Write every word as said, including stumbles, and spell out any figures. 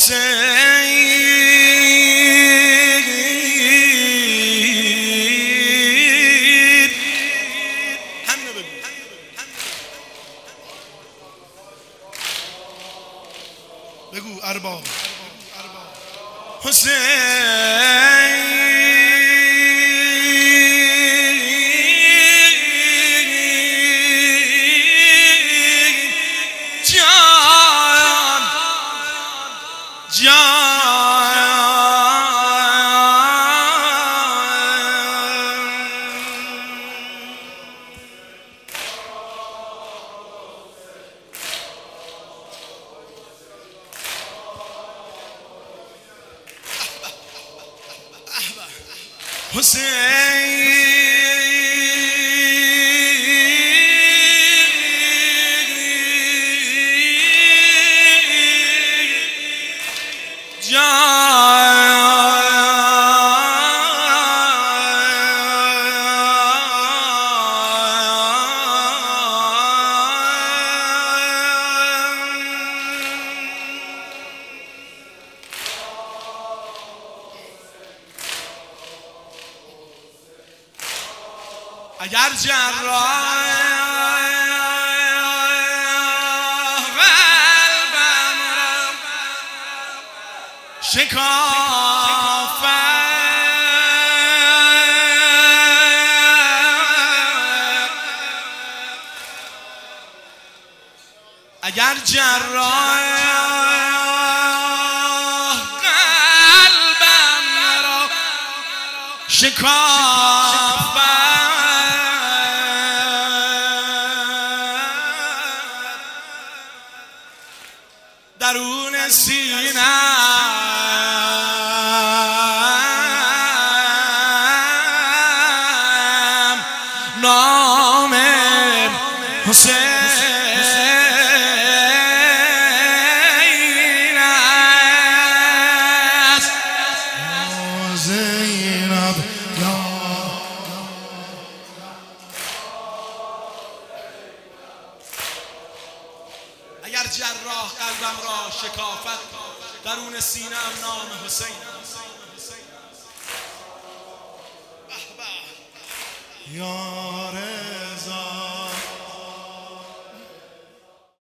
حسین همینو بگو بگو ارباب حسین حسین اگر جراح قلبم را شکافت اگر جراح قلبم را شکافت درون سینم نام حسین است. زینب اگر جراح قلبم را شکافت درون سینم نام حسین یار